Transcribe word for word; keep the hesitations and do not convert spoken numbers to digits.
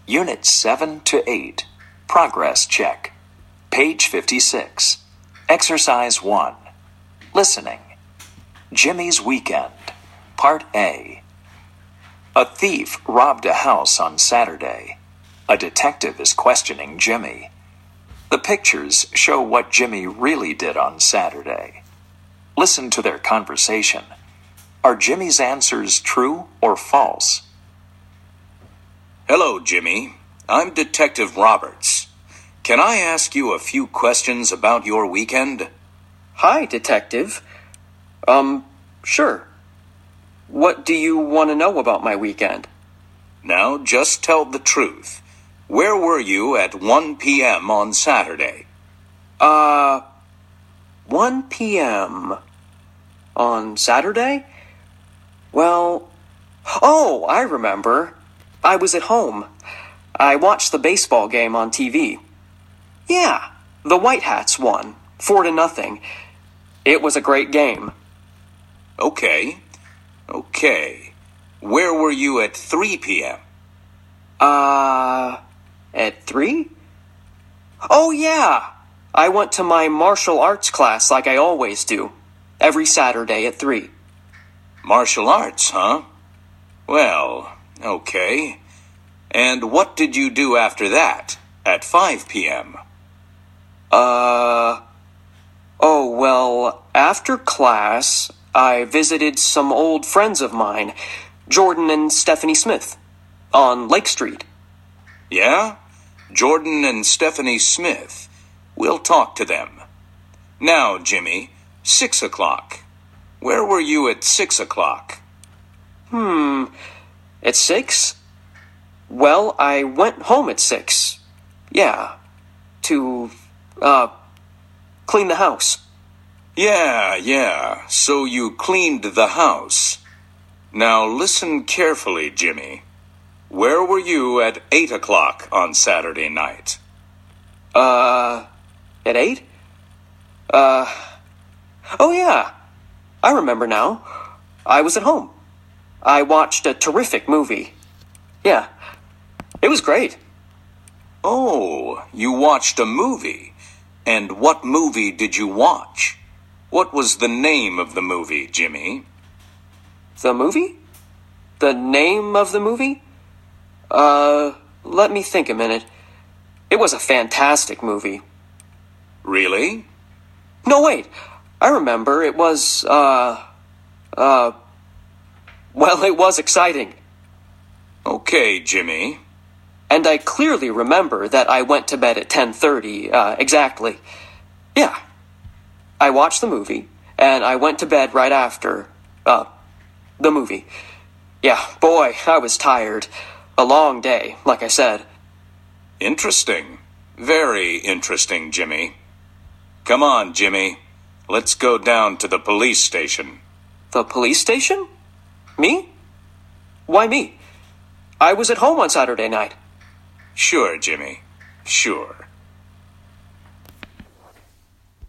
Unit seven to eight. Progress check. Page fifty-six. Exercise one. Listening. Jimmy's Weekend. Part A. A thief robbed a house on Saturday. A detective is questioning Jimmy. The pictures show what Jimmy really did on Saturday. Listen to their conversation. Are Jimmy's answers true or false? Hello, Jimmy. I'm Detective Roberts. Can I ask you a few questions about your weekend? Hi, Detective. Um, sure. What do you want to know about my weekend? Now, just tell the truth. Where were you at one p.m. on Saturday? Uh, one p.m. on Saturday? Well, oh, I remember. I was at home. I watched the baseball game on T V. Yeah, the White Hats won, four to nothing. It was a great game. Okay, okay. Where were you at three p.m.? Uh, at three? Oh, yeah. I went to my martial arts class like I always do. Every Saturday at three. Martial arts, huh? Well, okay. And what did you do after that, at five p.m.? Uh, oh, well, after class, I visited some old friends of mine, Jordan and Stephanie Smith, on Lake Street. Yeah? Jordan and Stephanie Smith. We'll talk to them. Now, Jimmy, six o'clock. Where were you at six o'clock? Hmm, at six? Well, I went home at six. Yeah, to, uh, clean the house. Yeah, yeah, so you cleaned the house. Now listen carefully, Jimmy. Where were you at eight o'clock on Saturday night? Uh, at eight? Uh, oh yeah, I remember now. I was at home. I watched a terrific movie. Yeah, it was great. Oh, you watched a movie. And what movie did you watch? What was the name of the movie, Jimmy? The movie? The name of the movie? Uh, let me think a minute. It was a fantastic movie. Really? No, wait. I remember. It was, uh, uh, well, it was exciting. Okay, Jimmy. And I clearly remember that I went to bed at ten thirty, uh, exactly. Yeah. I watched the movie, and I went to bed right after, uh, the movie. Yeah, boy, I was tired. A long day, like I said. Interesting. Very interesting, Jimmy. Come on, Jimmy. Let's go down to the police station. The police station? Me? Why me? I was at home on Saturday night. Sure, Jimmy. Sure.